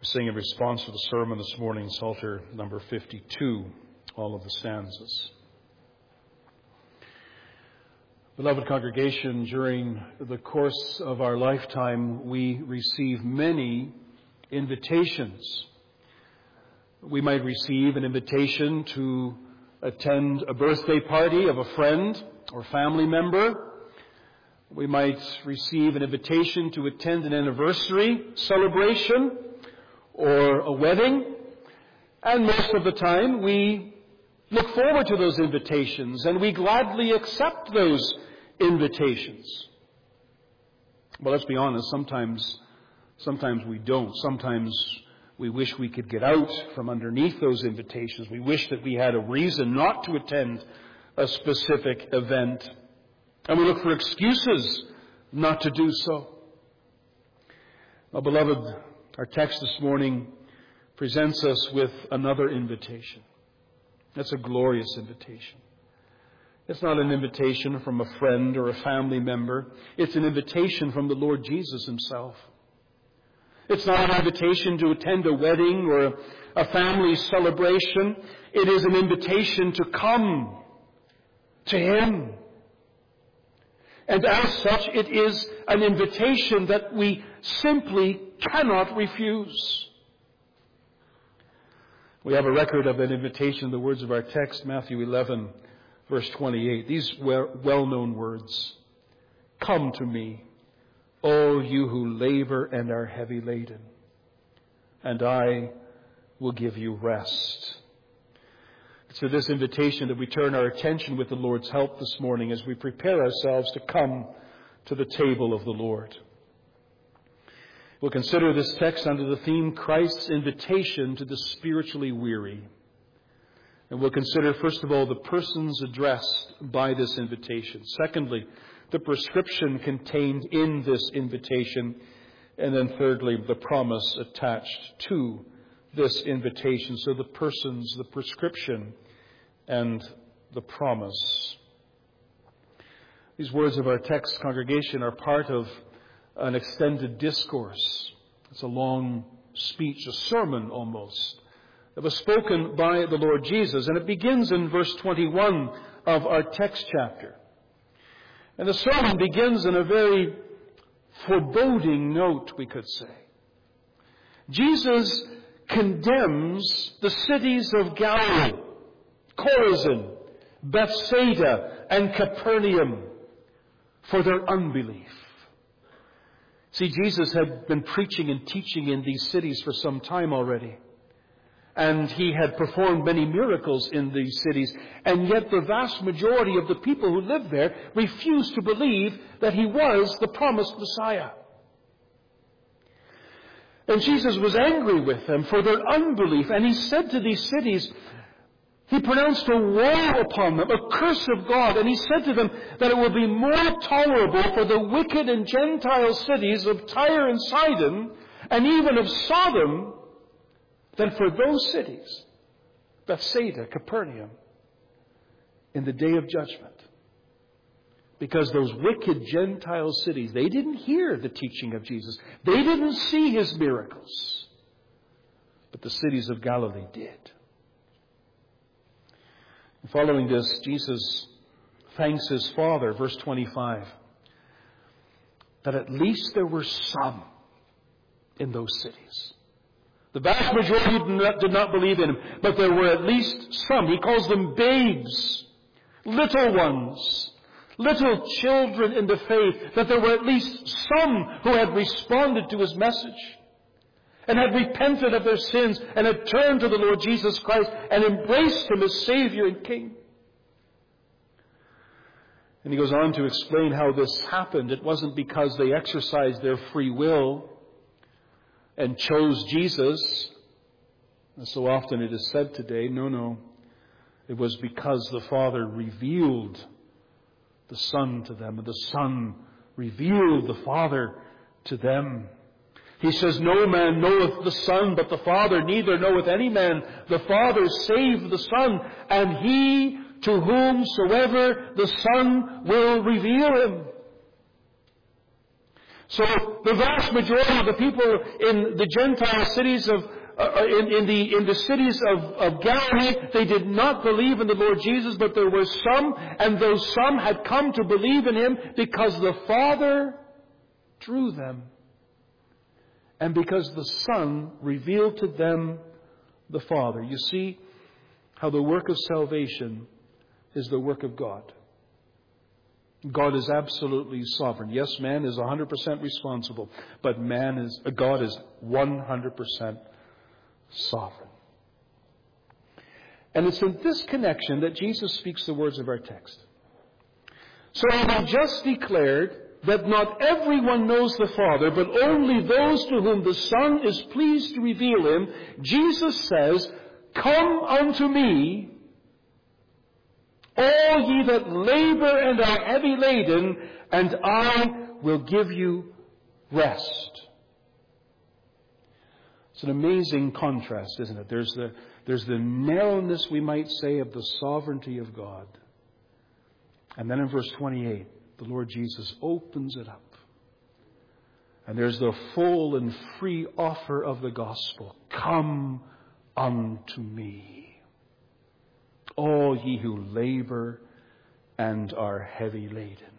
Sing in response to the sermon this morning, Psalter number 52, all of the stanzas. Beloved congregation, during the course of our lifetime, we receive many invitations. We might receive an invitation to attend a birthday party of a friend or family member. We might receive an invitation to attend an anniversary celebration or a wedding. And most of the time we look forward to those invitations and we gladly accept those invitations. Well, let's be honest, sometimes we don't. Sometimes we wish we could get out from underneath those invitations. We wish that we had a reason not to attend a specific event. And we look for excuses not to do so. Well, beloved, our text this morning presents us with another invitation. That's a glorious invitation. It's not an invitation from a friend or a family member. It's an invitation from the Lord Jesus himself. It's not an invitation to attend a wedding or a family celebration. It is an invitation to come to him. And as such, it is an invitation that we simply cannot refuse. We have a record of that invitation in the words of our text, Matthew 11, verse 28. These well-known words. Come to me, all you who labor and are heavy laden, and I will give you rest. It's to this invitation that we turn our attention with the Lord's help this morning as we prepare ourselves to come to the table of the Lord. We'll consider this text under the theme, Christ's invitation to the spiritually weary. And we'll consider, first of all, the persons addressed by this invitation. Secondly, the prescription contained in this invitation. And then thirdly, the promise attached to this invitation. So the persons, the prescription, and the promise. These words of our text, congregation, are part of an extended discourse. It's a long speech, a sermon almost, that was spoken by the Lord Jesus. And it begins in verse 21 of our text chapter. And the sermon begins in a very foreboding note, we could say. Jesus condemns the cities of Galilee, Chorazin, Bethsaida, and Capernaum for their unbelief. See, Jesus had been preaching and teaching in these cities for some time already. And he had performed many miracles in these cities. And yet the vast majority of the people who lived there refused to believe that he was the promised Messiah. And Jesus was angry with them for their unbelief. And he said to these cities, he pronounced a woe upon them, a curse of God. And he said to them that it would be more tolerable for the wicked and Gentile cities of Tyre and Sidon, and even of Sodom, than for those cities, Bethsaida, Capernaum, in the day of judgment. Because those wicked Gentile cities, they didn't hear the teaching of Jesus. They didn't see his miracles. But the cities of Galilee did. Following this, Jesus thanks his Father, verse 25, that at least there were some in those cities. The vast majority did not believe in him, but there were at least some. He calls them babes, little ones, little children in the faith, that there were at least some who had responded to his message and had repented of their sins and had turned to the Lord Jesus Christ and embraced him as Savior and King. And he goes on to explain how this happened. It wasn't because they exercised their free will and chose Jesus, as so often it is said today. No. It was because the Father revealed the Son to them, and the Son revealed the Father to them. He says, no man knoweth the Son but the Father, neither knoweth any man the Father save the Son, and he to whomsoever the Son will reveal him. So the vast majority of the people in the Gentile cities in the cities of Galilee, they did not believe in the Lord Jesus, but there were some, and those some had come to believe in Him because the Father drew them, and because the Son revealed to them the Father. You see how the work of salvation is the work of God. God is absolutely sovereign. Yes, man is 100% responsible, but God is 100% sovereign. And it's in this connection that Jesus speaks the words of our text. So having just declared that not everyone knows the Father, but only those to whom the Son is pleased to reveal Him, Jesus says, "Come unto me, all ye that labor and are heavy laden, and I will give you rest." It's an amazing contrast, isn't it? There's the narrowness, we might say, of the sovereignty of God. And then in verse 28, the Lord Jesus opens it up. And there's the full and free offer of the gospel. "Come unto me, all ye who labor and are heavy laden."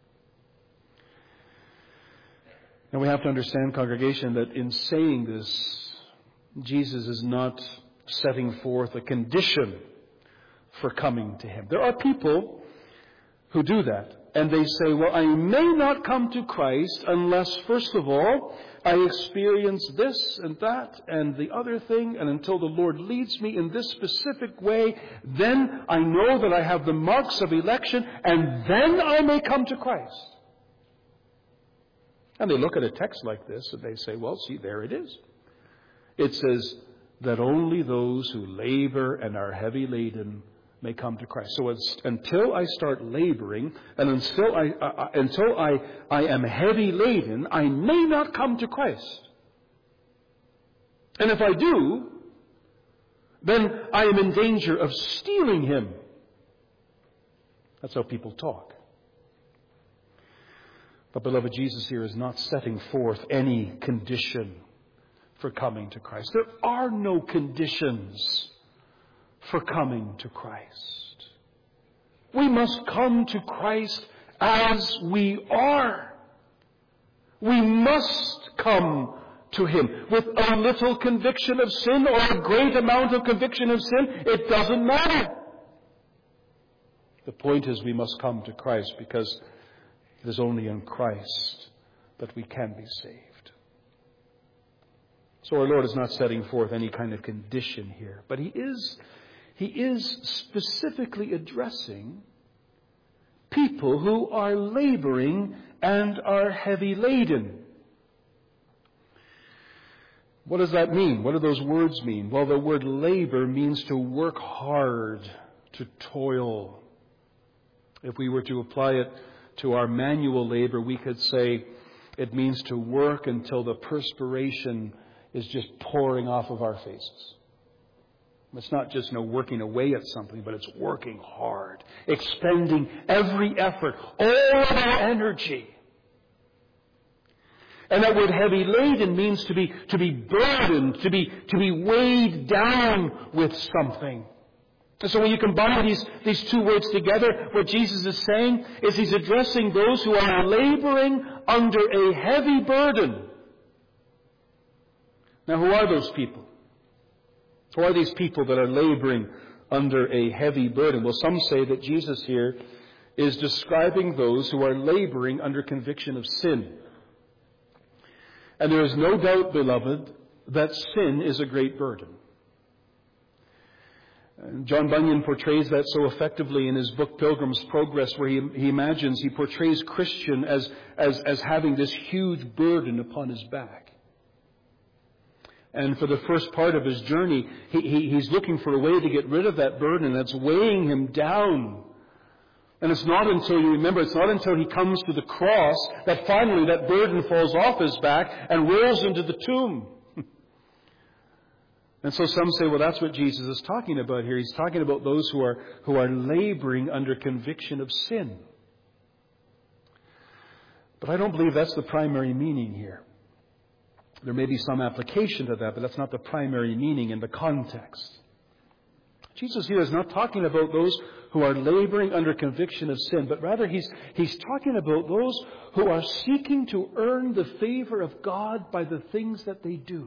Now we have to understand, congregation, that in saying this, Jesus is not setting forth a condition for coming to Him. There are people who do that. And they say, well, I may not come to Christ unless, first of all, I experience this and that and the other thing, and until the Lord leads me in this specific way, then I know that I have the marks of election, and then I may come to Christ. And they look at a text like this and they say, well, see, there it is. It says that only those who labor and are heavy laden may come to Christ. So until I start laboring and until I am heavy laden, I may not come to Christ. And if I do, then I am in danger of stealing Him. That's how people talk. But beloved, Jesus here is not setting forth any condition for coming to Christ. There are no conditions for coming to Christ. We must come to Christ as we are. We must come to Him with a little conviction of sin or a great amount of conviction of sin. It doesn't matter. The point is we must come to Christ because it is only in Christ that we can be saved. So our Lord is not setting forth any kind of condition here, but He is specifically addressing people who are laboring and are heavy laden. What does that mean? What do those words mean? Well, the word labor means to work hard, to toil. If we were to apply it to our manual labor, we could say it means to work until the perspiration is just pouring off of our faces. It's not just working away at something, but it's working hard, expending every effort, all of our energy. And that word heavy laden means to be burdened, to be weighed down with something. And so when you combine these two words together, what Jesus is saying is He's addressing those who are laboring under a heavy burden. Now, who are those people? Who are these people that are laboring under a heavy burden? Well, some say that Jesus here is describing those who are laboring under conviction of sin. And there is no doubt, beloved, that sin is a great burden. John Bunyan portrays that so effectively in his book Pilgrim's Progress, where he portrays Christian as having this huge burden upon his back. And for the first part of his journey, he's looking for a way to get rid of that burden that's weighing him down. And it's not until he comes to the cross that finally that burden falls off his back and rolls into the tomb. And so some say, well, that's what Jesus is talking about here. He's talking about those who are laboring under conviction of sin. But I don't believe that's the primary meaning here. There may be some application to that, but that's not the primary meaning in the context. Jesus here is not talking about those who are laboring under conviction of sin, but rather he's talking about those who are seeking to earn the favor of God by the things that they do.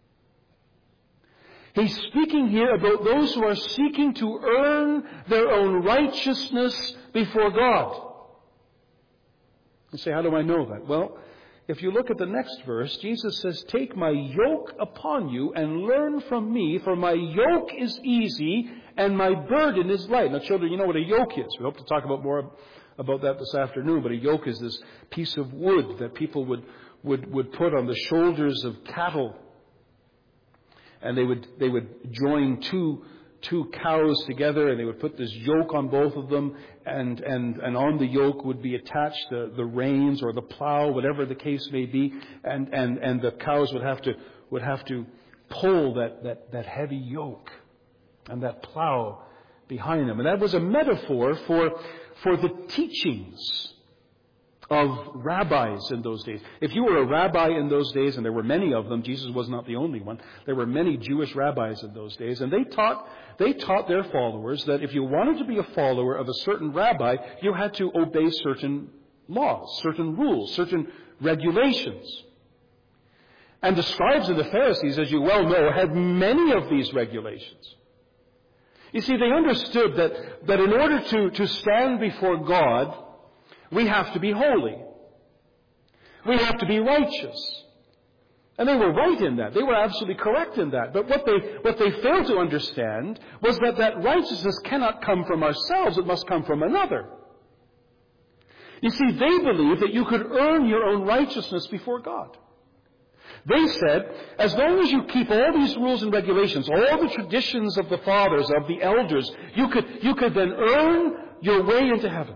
He's speaking here about those who are seeking to earn their own righteousness before God. You say, how do I know that? Well, if you look at the next verse, Jesus says, "Take my yoke upon you and learn from me, for my yoke is easy and my burden is light." Now, children, you know what a yoke is. We hope to talk about more about that this afternoon, but a yoke is this piece of wood that people would put on the shoulders of cattle. And they would join two cows together, and they would put this yoke on both of them, and on the yoke would be attached the reins or the plow, whatever the case may be, and the cows would have to pull that heavy yoke and that plow behind them. And that was a metaphor for the teachings of rabbis in those days. If you were a rabbi in those days, and there were many of them, Jesus was not the only one, there were many Jewish rabbis in those days, and they taught their followers that if you wanted to be a follower of a certain rabbi, you had to obey certain laws, certain rules, certain regulations. And the scribes and the Pharisees, as you well know, had many of these regulations. You see, they understood that in order to stand before God, we have to be holy. We have to be righteous. And they were right in that. They were absolutely correct in that. But what they failed to understand was that righteousness cannot come from ourselves. It must come from another. You see, they believed that you could earn your own righteousness before God. They said, as long as you keep all these rules and regulations, all the traditions of the fathers, of the elders, you could then earn your way into heaven.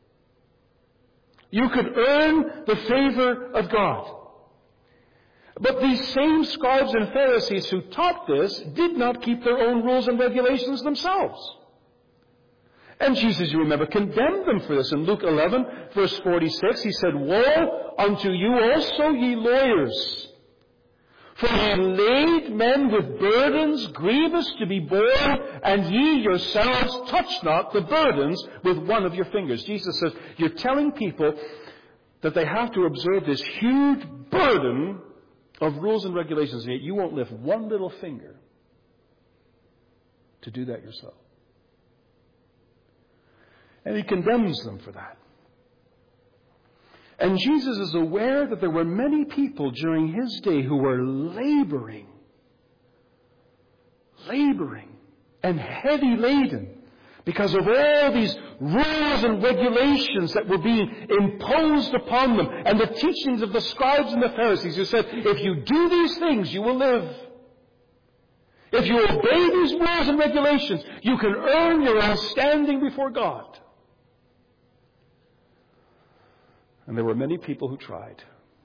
You could earn the favor of God. But these same scribes and Pharisees who taught this did not keep their own rules and regulations themselves. And Jesus, you remember, condemned them for this. In Luke 11, verse 46, he said, "Woe unto you also, ye lawyers! For ye laid men with burdens grievous to be borne, and ye yourselves touch not the burdens with one of your fingers." Jesus says, you're telling people that they have to observe this huge burden of rules and regulations, and yet you won't lift one little finger to do that yourself. And he condemns them for that. And Jesus is aware that there were many people during his day who were laboring and heavy laden because of all these rules and regulations that were being imposed upon them, and the teachings of the scribes and the Pharisees who said, if you do these things, you will live. If you obey these rules and regulations, you can earn your own standing before God. And there were many people who tried.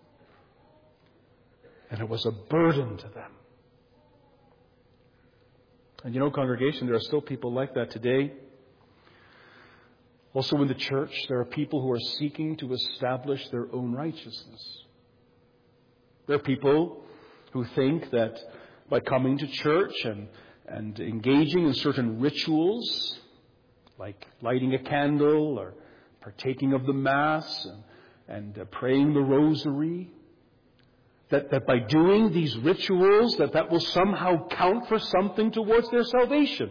And it was a burden to them. And you know, congregation, there are still people like that today. Also in the church, there are people who are seeking to establish their own righteousness. There are people who think that by coming to church and engaging in certain rituals, like lighting a candle or partaking of the Mass and praying the Rosary, that by doing these rituals, that will somehow count for something towards their salvation.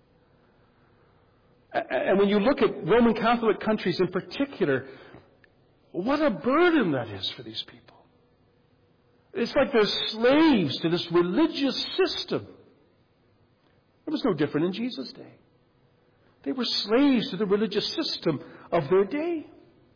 And when you look at Roman Catholic countries in particular, what a burden that is for these people. It's like they're slaves to this religious system. It was no different in Jesus' day. They were slaves to the religious system of their day.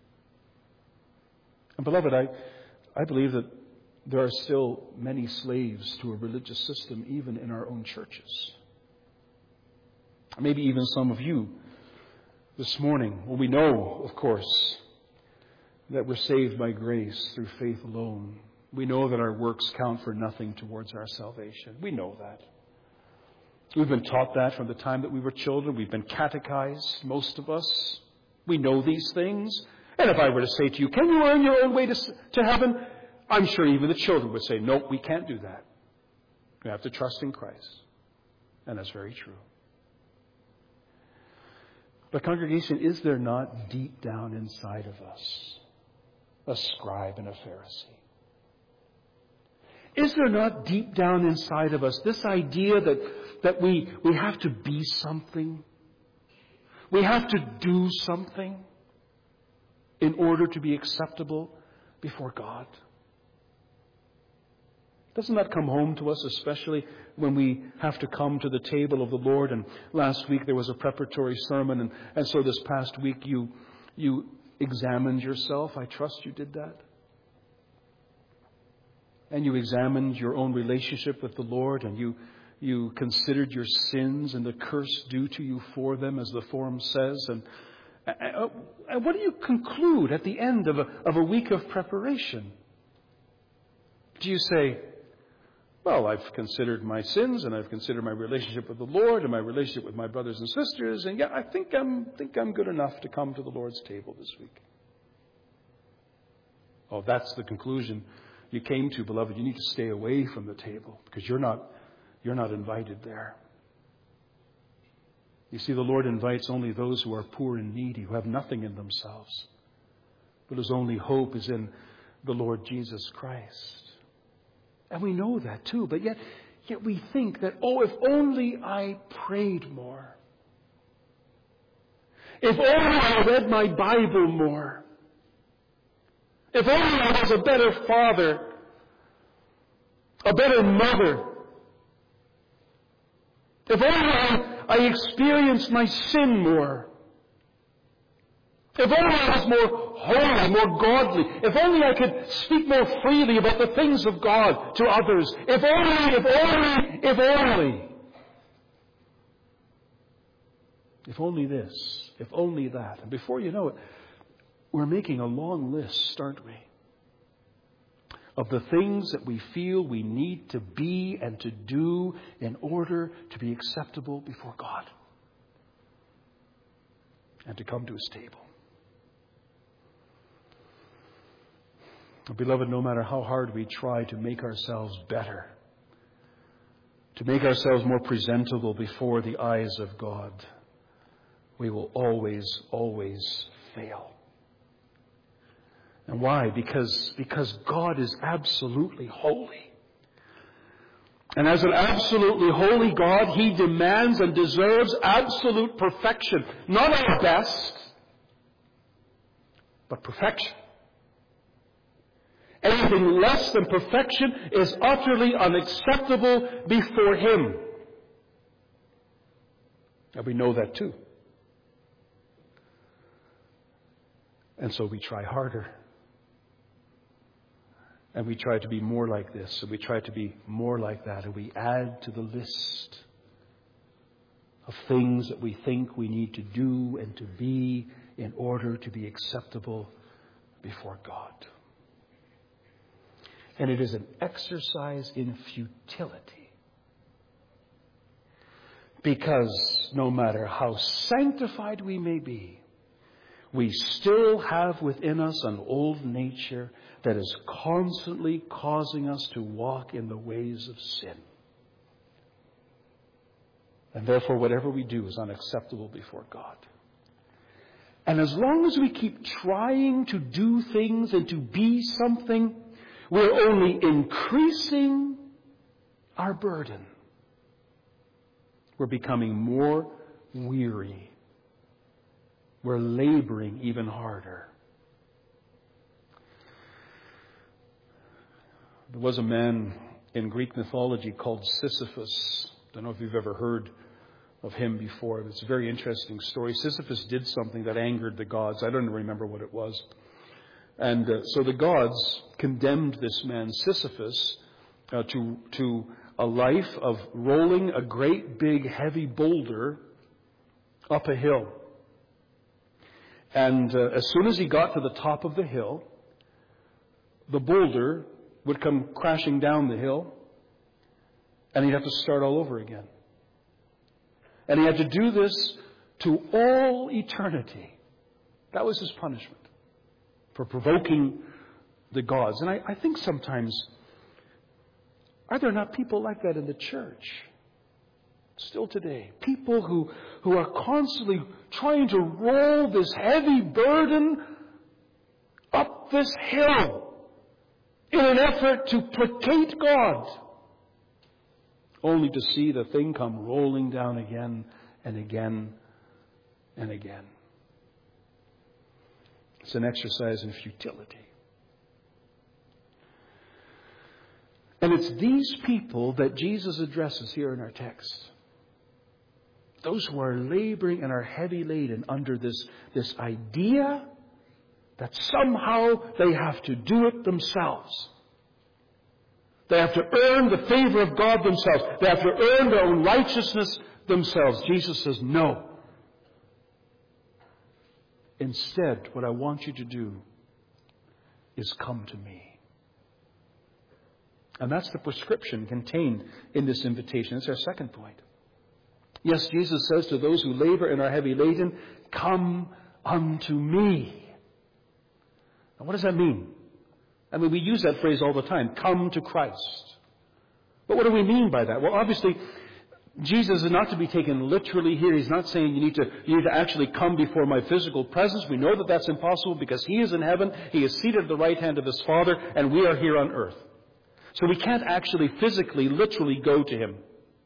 And beloved, I believe that there are still many slaves to a religious system even in our own churches. Maybe even some of you this morning. Well, we know, of course, that we're saved by grace through faith alone. We know that our works count for nothing towards our salvation. We know that. We've been taught that from the time that we were children. We've been catechized, most of us. We know these things. And if I were to say to you, can you earn your own way to heaven? I'm sure even the children would say, nope, we can't do that. We have to trust in Christ. And that's very true. But congregation, is there not deep down inside of us a scribe and a Pharisee? Is there not deep down inside of us this idea that we have to be something? We have to do something in order to be acceptable before God? Doesn't that come home to us, especially when we have to come to the table of the Lord? And last week there was a preparatory sermon, and so this past week you examined yourself. I trust you did that. And you examined your own relationship with the Lord, and you considered your sins and the curse due to you for them, as the form says. And what do you conclude at the end of a week of preparation? Do you say, well, I've considered my sins, and I've considered my relationship with the Lord and my relationship with my brothers and sisters, and yeah, I think I'm good enough to come to the Lord's table this week? Oh, if that's the conclusion you came to, beloved, you need to stay away from the table, because you're not invited there. You see, the Lord invites only those who are poor and needy, who have nothing in themselves, but whose only hope is in the Lord Jesus Christ. And we know that too, but yet we think that, oh, if only I prayed more. If only I read my Bible more. If only I was a better father, a better mother. If only I experienced my sin more. If only I was more holy, more godly. If only I could speak more freely about the things of God to others. If only. If only this. If only that. And before you know it, we're making a long list, aren't we? Of the things that we feel we need to be and to do in order to be acceptable before God. And to come to His table. Beloved, no matter how hard we try to make ourselves better, to make ourselves more presentable before the eyes of God, we will always fail. And why? Because God is absolutely holy. And as an absolutely holy God, He demands and deserves absolute perfection. Not our best, but perfection. Anything less than perfection is utterly unacceptable before Him. And we know that too. And so we try harder. And we try to be more like this, and we try to be more like that, and we add to the list of things that we think we need to do and to be in order to be acceptable before God. And it is an exercise in futility. Because no matter how sanctified we may be, we still have within us an old nature that is constantly causing us to walk in the ways of sin. And therefore, whatever we do is unacceptable before God. And as long as we keep trying to do things and to be something, we're only increasing our burden. We're becoming more weary. We're laboring even harder. There was a man in Greek mythology called Sisyphus. I don't know if you've ever heard of him before. It's a very interesting story. Sisyphus did something that angered the gods. I don't remember what it was. And so the gods condemned this man Sisyphus to a life of rolling a great big heavy boulder up a hill. And as soon as he got to the top of the hill, the boulder would come crashing down the hill, and he'd have to start all over again. And he had to do this to all eternity. That was his punishment. for provoking the gods. And I think sometimes, are there not people like that in the church? Still today. People who are constantly trying to roll this heavy burden up this hill in an effort to placate God, only to see the thing come rolling down again and again and again. It's an exercise in futility. And it's these people that Jesus addresses here in our text. Those who are laboring and are heavy laden under this idea that somehow they have to do it themselves. They have to earn the favor of God themselves. They have to earn their own righteousness themselves. Jesus says, no. Instead, what I want you to do is come to me. And that's the prescription contained in this invitation. It's our second point. Yes, Jesus says to those who labor and are heavy laden, come unto me. Now, what does that mean? I mean, we use that phrase all the time, come to Christ. But what do we mean by that? Well, obviously, Jesus is not to be taken literally here. He's not saying you need to actually come before my physical presence. We know that that's impossible because He is in heaven. He is seated at the right hand of His Father, and we are here on earth. So we can't actually physically, literally go to Him.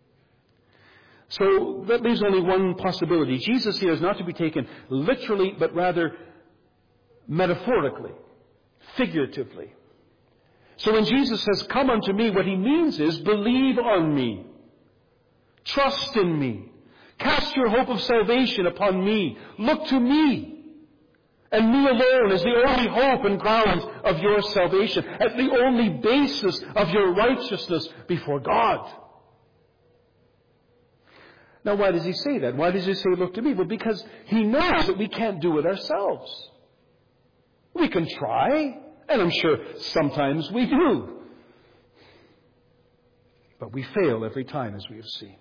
So that leaves only one possibility. Jesus here is not to be taken literally, but rather metaphorically, figuratively. So when Jesus says, come unto me, what He means is believe on me. Trust in me. Cast your hope of salvation upon me. Look to me. And me alone is the only hope and ground of your salvation, and the only basis of your righteousness before God. Now, why does He say that? Why does He say, look to me? Well, because He knows that we can't do it ourselves. We can try, and I'm sure sometimes we do. But we fail every time, as we have seen.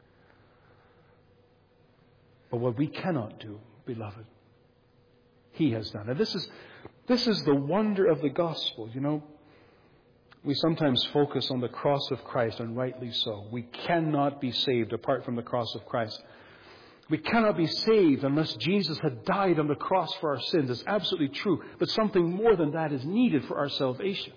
But what we cannot do, beloved, He has done. And this is the wonder of the gospel. You know, we sometimes focus on the cross of Christ, and rightly so. We cannot be saved apart from the cross of Christ. We cannot be saved unless Jesus had died on the cross for our sins. It's absolutely true. But something more than that is needed for our salvation.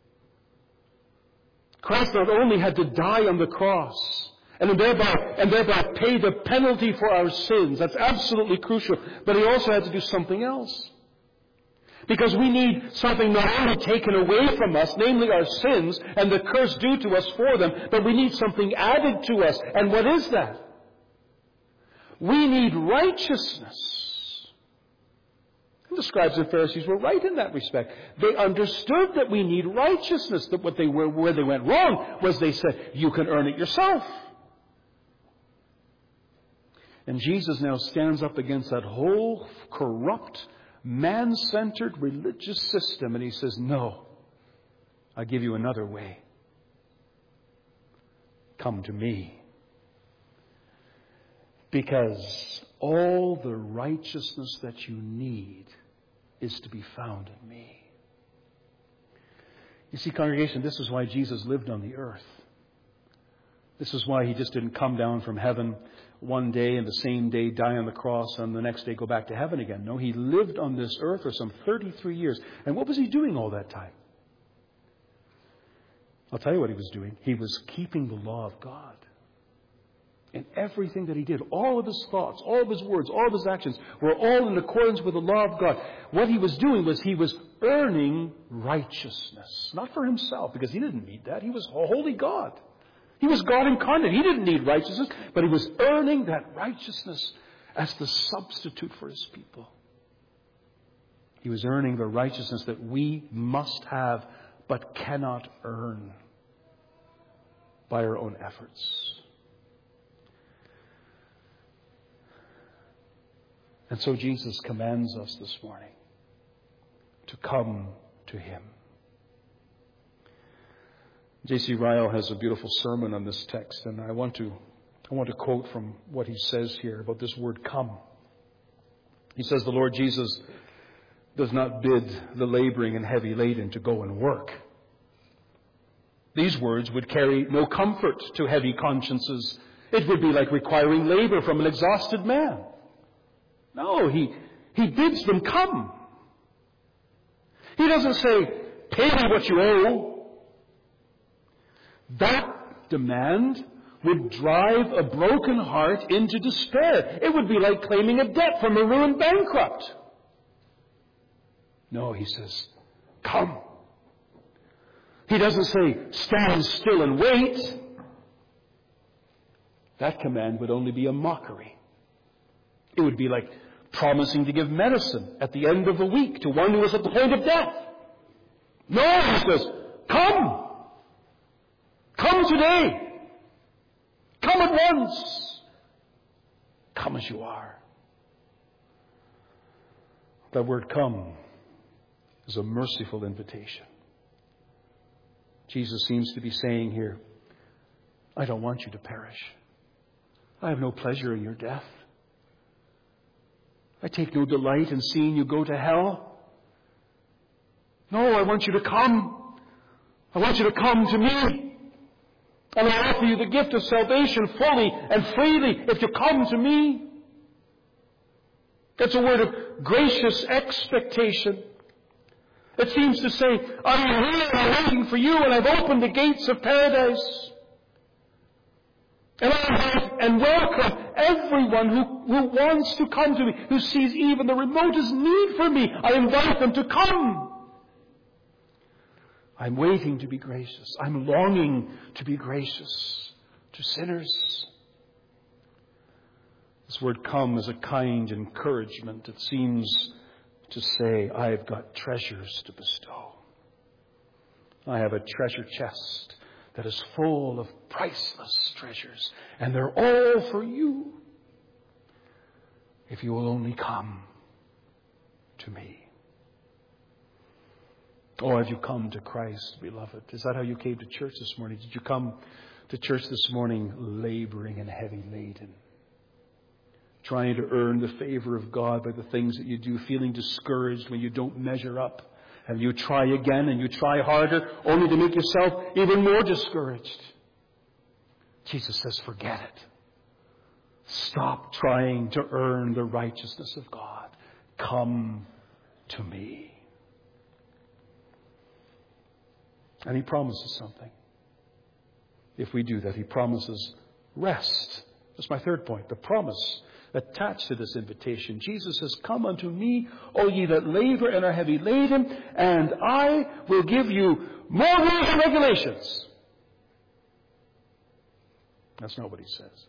Christ not only had to die on the cross, and thereby pay the penalty for our sins. That's absolutely crucial. But He also had to do something else. Because we need something not only taken away from us, namely our sins and the curse due to us for them, but we need something added to us. And what is that? We need righteousness. And the scribes and Pharisees were right in that respect. They understood that we need righteousness. That where they went wrong was they said, you can earn it yourself. And Jesus now stands up against that whole corrupt, man-centered religious system, and He says, no, I give you another way. Come to me. Because all the righteousness that you need is to be found in me. You see, congregation, this is why Jesus lived on the earth. This is why He just didn't come down from heaven one day and the same day die on the cross and the next day go back to heaven again. No, He lived on this earth for some 33 years. And what was He doing all that time? I'll tell you what He was doing. He was keeping the law of God. And everything that He did, all of His thoughts, all of His words, all of His actions were all in accordance with the law of God. What He was doing was He was earning righteousness. Not for Himself, because He didn't need that. He was a holy God. He was God incarnate. He didn't need righteousness, but He was earning that righteousness as the substitute for His people. He was earning the righteousness that we must have but cannot earn by our own efforts. And so Jesus commands us this morning to come to Him. J.C. Ryle has a beautiful sermon on this text, and I want to quote from what he says here about this word come. He says, the Lord Jesus does not bid the laboring and heavy laden to go and work. These words would carry no comfort to heavy consciences. It would be like requiring labor from an exhausted man. No, he bids them come. He doesn't say, pay me what you owe. That demand would drive a broken heart into despair. It would be like claiming a debt from a ruined bankrupt. No, he says, come. He doesn't say, stand still and wait. That command would only be a mockery. It would be like promising to give medicine at the end of a week to one who is at the point of death. No, he says, come. Come today. Come at once. Come as you are. That word come is a merciful invitation. Jesus seems to be saying here, I don't want you to perish. I have no pleasure in your death. I take no delight in seeing you go to hell. No, I want you to come. I want you to come to me. And I offer you the gift of salvation fully and freely if you come to me. That's a word of gracious expectation. It seems to say, I'm here and I'm waiting for you and I've opened the gates of paradise. And I invite and welcome everyone who wants to come to me, who sees even the remotest need for me. I invite them to come. I'm waiting to be gracious. I'm longing to be gracious to sinners. This word come is a kind encouragement. It seems to say, I've got treasures to bestow. I have a treasure chest that is full of priceless treasures, and they're all for you if you will only come to me. Oh, have you come to Christ, beloved? Is that how you came to church this morning? Did you come to church this morning laboring and heavy laden? Trying to earn the favor of God by the things that you do, feeling discouraged when you don't measure up. And you try again and you try harder, only to make yourself even more discouraged. Jesus says, forget it. Stop trying to earn the righteousness of God. Come to me. And he promises something. If we do that, he promises rest. That's my third point, the promise attached to this invitation. Jesus says, come unto me, all ye that labor and are heavy laden, and I will give you more rules and regulations. That's not what he says.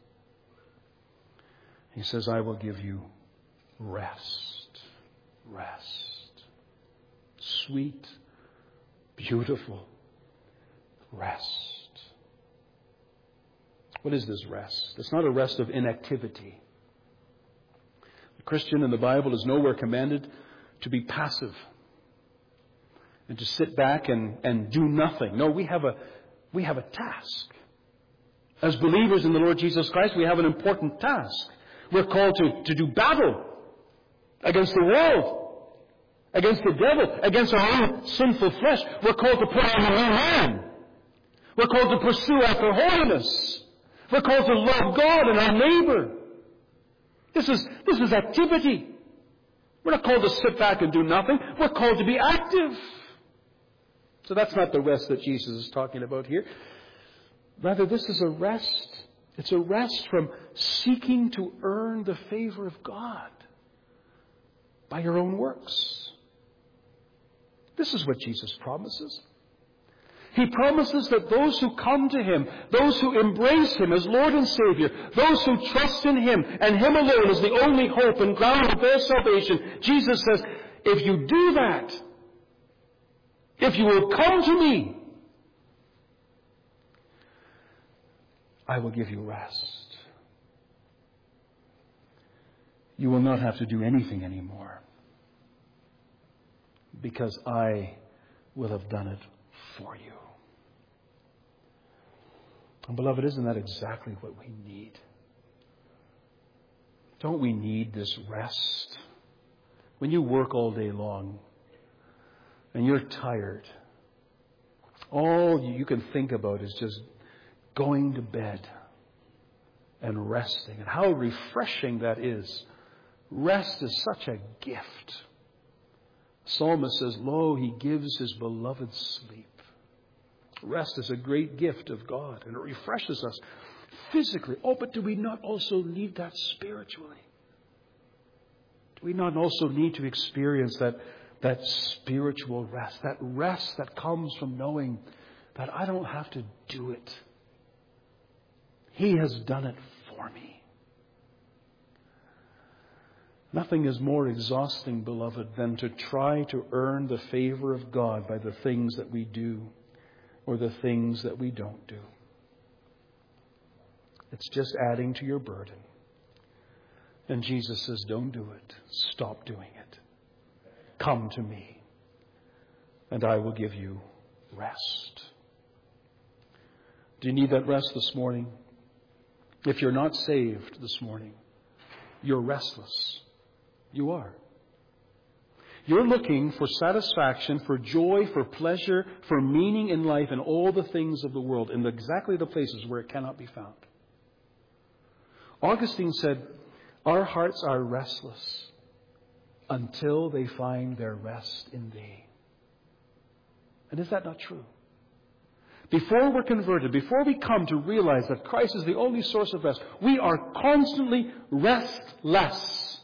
He says, I will give you rest. Rest. Sweet, beautiful rest. What is this rest? It's not a rest of inactivity. The Christian in the Bible is nowhere commanded to be passive and to sit back and do nothing. No, we have a task. As believers in the Lord Jesus Christ, we have an important task. We're called to do battle against the world, against the devil, against our own sinful flesh. We're called to put on the new man. We're called to pursue after holiness. We're called to love God and our neighbor. This is activity. We're not called to sit back and do nothing. We're called to be active. So that's not the rest that Jesus is talking about here. Rather, this is a rest. It's a rest from seeking to earn the favor of God by your own works. This is what Jesus promises. He promises that those who come to Him, those who embrace Him as Lord and Savior, those who trust in Him and Him alone as the only hope and ground of their salvation, Jesus says, if you do that, if you will come to me, I will give you rest. You will not have to do anything anymore because I will have done it for you. And beloved, isn't that exactly what we need? Don't we need this rest When you work all day long and you're tired, all you can think about is just going to bed and resting. And how refreshing that is. Rest is such a gift. The psalmist says, "Lo, he gives his beloved sleep." Rest is a great gift of God, and it refreshes us physically. Oh, but do we not also need that spiritually? Do we not also need to experience that spiritual rest? That rest that comes from knowing that I don't have to do it. He has done it for me. Nothing is more exhausting, beloved, than to try to earn the favor of God by the things that we do or the things that we don't do. It's just adding to your burden. And Jesus says, don't do it. Stop doing it. Come to me, and I will give you rest. Do you need that rest this morning? If you're not saved this morning, you're restless. You are. You're looking for satisfaction, for joy, for pleasure, for meaning in life and all the things of the world in exactly the places where it cannot be found. Augustine said, our hearts are restless until they find their rest in Thee. And is that not true? Before we're converted, before we come to realize that Christ is the only source of rest, we are constantly restless.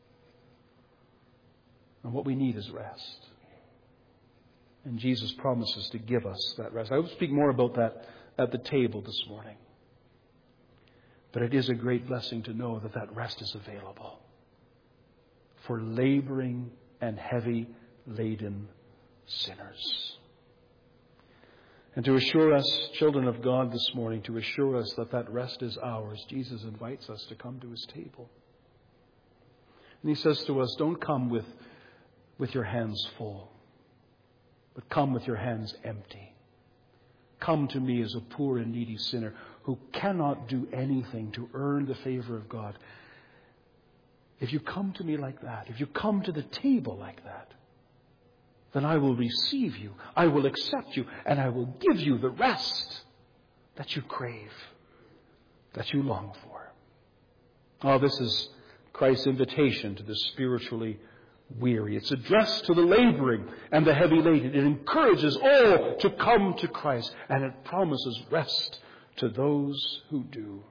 And what we need is rest. And Jesus promises to give us that rest. I will speak more about that at the table this morning. But it is a great blessing to know that that rest is available for laboring and heavy laden sinners. And to assure us, children of God, this morning, to assure us that that rest is ours, Jesus invites us to come to His table. And He says to us, don't come with your hands full, but come with your hands empty. Come to me as a poor and needy sinner who cannot do anything to earn the favor of God. If you come to me like that, if you come to the table like that, then I will receive you, I will accept you, and I will give you the rest that you crave, that you long for. Oh, this is Christ's invitation to the spiritually weary. It's addressed to the laboring and the heavy laden. It encourages all to come to Christ, and it promises rest to those who do.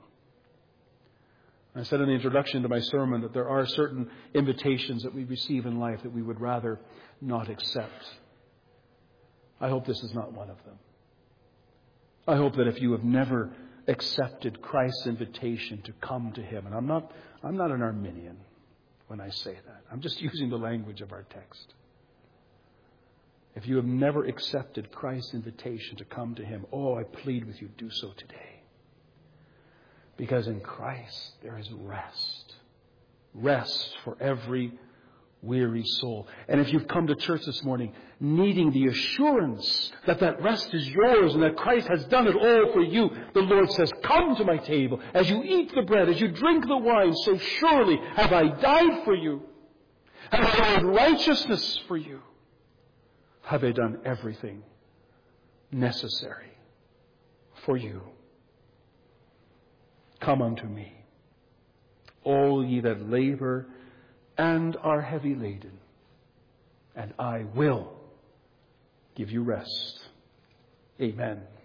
I said in the introduction to my sermon that there are certain invitations that we receive in life that we would rather not accept. I hope this is not one of them. I hope that if you have never accepted Christ's invitation to come to Him, and I'm not an Arminian when I say that. I'm just using the language of our text. If you have never accepted Christ's invitation to come to Him, I plead with you, do so today. Because in Christ there is rest. Rest for every weary soul. And if you've come to church this morning needing the assurance that that rest is yours and that Christ has done it all for you, the Lord says, come to my table. As you eat the bread, as you drink the wine, so surely have I died for you. Have I done righteousness for you. Have I done everything necessary for you. Come unto me, all ye that labor and are heavy laden, and I will give you rest. Amen.